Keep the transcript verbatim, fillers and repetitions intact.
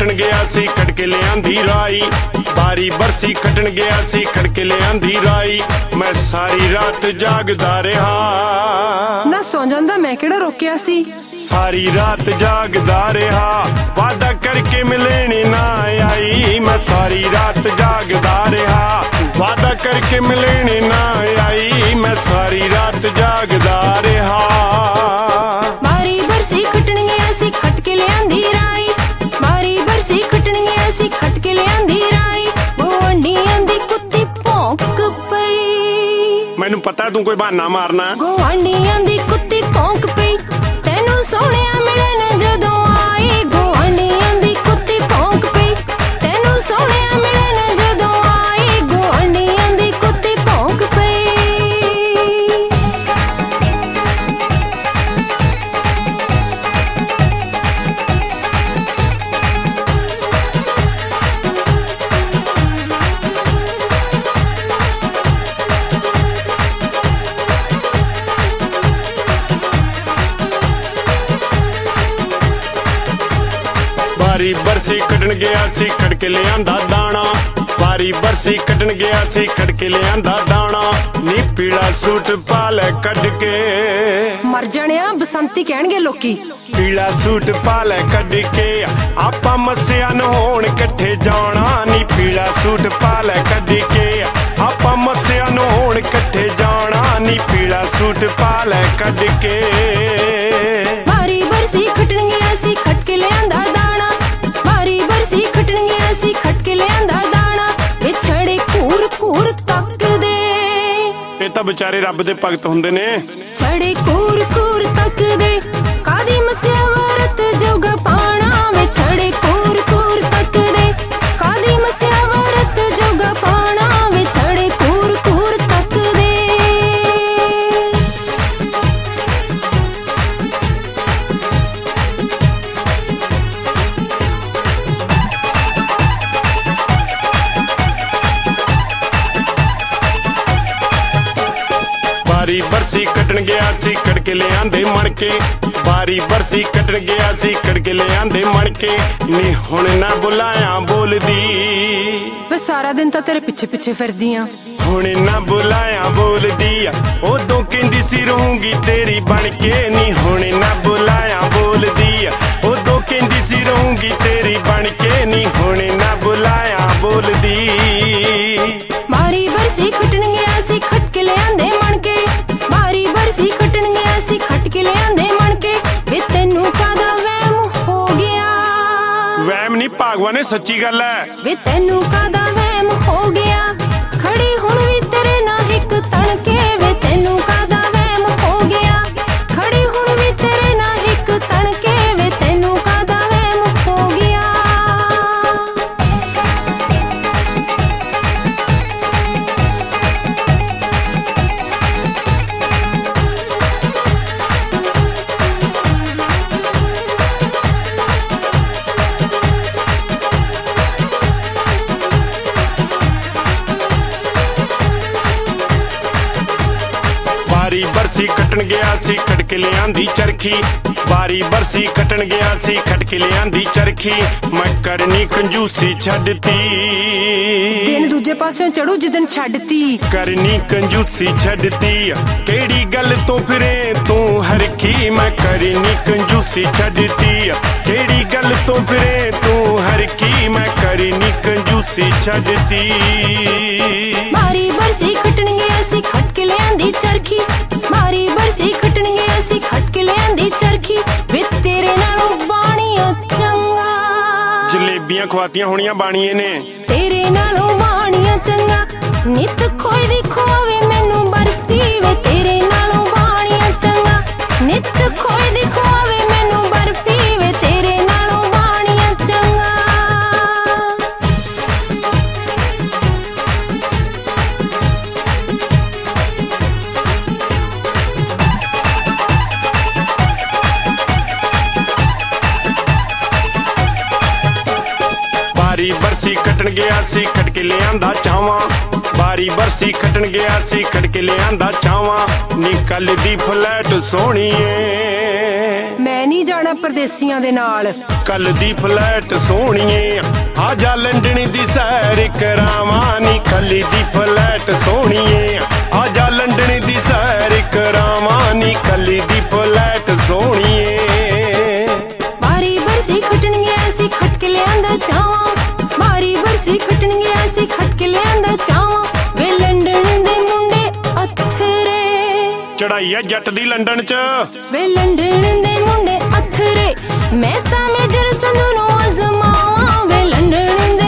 खटन गया सी खटके लियांदी राई। बारी बरसी खटन गया सी खटके लियांदी राई। मैं सारी रात जागदा रहा। ना सौ जांदा मैं केड़ा रोकिया सी। सारी रात जागदा रहा वादा करके मिलने ना आई। मैं सारी रात जागदा रहा वादा करके मिलने ना आई। मैं सारी रात जागदा रहा। बारी बरसी खटन गया सी खटके लियांदी राई। बारी बरसी खटन गया सी खटके लियांदी राई। गुआंढियां दी कुत्ती भौंक पई। मैनू पता तू कोई बहाना मारना। गुआंढियां दी कुत्ती भौंक पई तैनू सोहणिया मिलन जदों आई। गुआंढियां दी कुत्ती भौंक पई तैनू सोहणिया मिलन जदों आई। गुआंढियां दी कुत्ती भौंक पई। बारी बरसी कटन गया सी खटके लियांदा दाना। बारी बरसी कटन गया सी खटके लियांदा दाना। नी पीला सूट पा ले कट के मर जाणिया बसंती कहणगे लोकी। पीला सूट पा ले कट के आपां मस्सिया नहाउण कट्ठे जाना। नी पीला सूट पा ले कट के आपां मस्सिया नहाउण कट्ठे जाना। नी पीला सूट पा ले कट के। बारी बरसी खटन गया सी खटके लियांदा दाना। बारी बरसी खटन गया सी खटके लियांदा दाना। विछड़े कूर कूर तकदे ਇਹ ਤਾਂ ਵਿਚਾਰੇ ਰੱਬ ਦੇ ਭਗਤ ਹੁੰਦੇ ਨੇ। ਛੜੇ ਕੂਰ ਕੂਰ ਤੱਕਦੇ ਕਾਦੀ ਮਸਿਆ ਵਰਤ ਜੋਗ ਪਾਣਾ। ਵੇ ਛੜੇ ਕੂਰ ਕੂਰ ਤੱਕਦੇ ਕਾਦੀ ਮਸਿਆ ਵਰਤ ਜੋਗ ਪਾਣਾ। ਵੇ ਛੜੇ ਕੂਰ ਕੂਰ ਤੱਕਦੇ। बारी बरसी कटन गया सी खटके लियांदे मणके। बारी बरसी कटन गया सी खटके लियांदे मणके। नी हुण ना बुलाया बोलदी वे सारा दिन तां तेरे पिछे पिछे फिरदी ਆਂ। हुण ना बुलाया बोलदी उदों कहंदी सी रहूंगी तेरी बनके। नी हुण ना बुलाया बोलदी उदों कहंदी सी रहूंगी तेरी बनके। नी हुण ना बुलाया बोलदी। बारी बरसी खटन गया सी खटके लियांदे मणके। बारी बरसी खटन गया सी खटके लियांदे मणके। वे तैनू कादा वहम हो गया। वहम नहीं भागवान सच्ची गल है। वे तैनू कादा वहम हो गया। खड़ी हुण भी तेरे ना हिक तणके। वे तैनू कादा वहम हो गया। खड़ी हुण भी तेरे ना हिक तणके। वे तैनू कादा वहम हो गया। बारी बरसी कटन गया सी खटके लियांदी चरखी। बारी बरसी कटन गया सी खटके लियांदी चरखी। मैं करनी कंजूसी छड्डती दिन दूजे पासों चढ़ू जिदन छड्डती। करनी कंजूसी छड्डती केड़ी गल तो फिरे तू हरखी। मैं करनी कंजूसी छड्डती केड़ी गल तो फिरे तू हरखी। मैं करनी कंजूसी छड्डती। बारी बरसी खटन गया सी खटके लियांदी चरखी। बारी बरसी खटन गया सी खटके लियांदी चरखी। वे तेरे नालों बाणिया चंगा। जलेबियां खवातियां होनियां बाणिए ने। तेरे नालों बाणिया चंगा। नित खोई दी खोवे मैनू बरफी। वे तेरे नालों बाणिया चंगा। नित खोई दी खोवे मैनू बरफी। वे तेरे नालों बाणिया चंगा। बारी बरसी खटन गया सी खटके लियांदा चावां। बारी बरसी खटन गया सी खटके लियांदा चावां। नी कल दी फ्लैट सोहणीए ਮੈਂ ਨਹੀਂ ਜਾਣਾ ਪਰਦੇਸੀਆਂ ਦੇ ਨਾਲ। ਕੱਲ ਦੀ ਫਲੈਟ ਸੋਹਣੀਏ ਆ ਜਾ ਲੰਡਨ ਦੀ ਸੈਰ ਕਰਾਵਾਂ ਨੀ। ਕੱਲੀ ਦੀ ਫਲੈਟ ਸੋਹਣੀਏ ਆ ਜਾ ਲੰਡਨ ਦੀ ਸੈਰ ਕਰਾਵਾਂ ਨੀ। ਕੱਲੀ ਦੀ ਫਲੈਟ ਸੋਹਣੀਏ। ਬਾਰੀ ਬਰਸੀ ਖਟਣੀਏ ਅਸੀਂ ਖਟ ਕੇ ਲਿਆਂਦਾ ਚਾਵਾਂ। ਬਾਰੀ ਬਰਸੀ ਖਟਣੀਏ ਅਸੀਂ ਖਟ ਕੇ ਲਿਆਂਦਾ ਚਾਵਾਂ। ਵੇ ਲੰਡਨ ਦੇ ਮੁੰਡੇ ਅਥਰੇ ਚੜਾਈ ਆ ਜੱਟ ਦੀ ਲੰਡਨ ਚ। ਵੇ ਲੰਡਨ ਦੇ ਮੁੰਡੇ ਅਥਰੇ ਮੈਂ ਤਾਂ ਮੇਜਰ ਸੰਧੂ ਨੂੰ ਅਜ਼ਮਾਵਾਂ। ਵੇ ਲੰਡਨ ਦੇ